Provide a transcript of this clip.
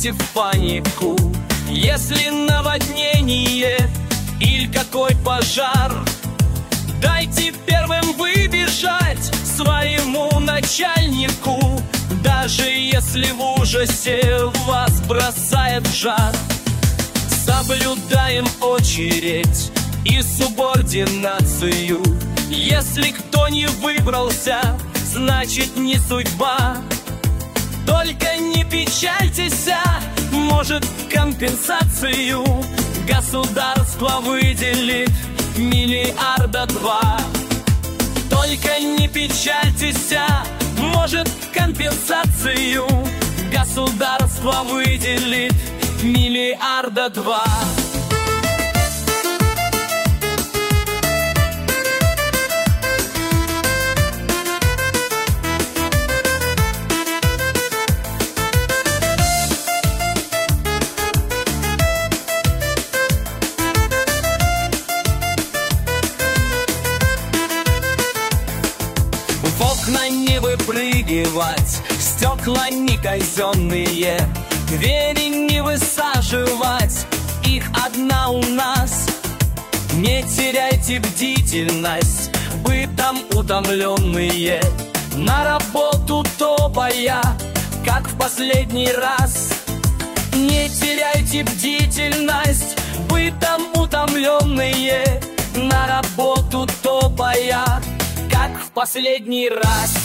впадете в панику, если наводнение или какой пожар. Дайте первым выбежать своему начальнику, даже если в ужасе вас бросает в жар. Соблюдаем очередь и субординацию. Если кто не выбрался, значит не судьба. Только не печальтесь, может компенсацию государство выделит миллиарда два. Только не печальтесь, может компенсацию государство выделит миллиарда два. В окна не выпрыгивать, стекла не казенные, двери не высаживать, их одна у нас. Не теряйте бдительность, бытом утомленные, на работу топая, как в последний раз. Не теряйте бдительность, бытом утомленные, на работу топая, как в последний раз.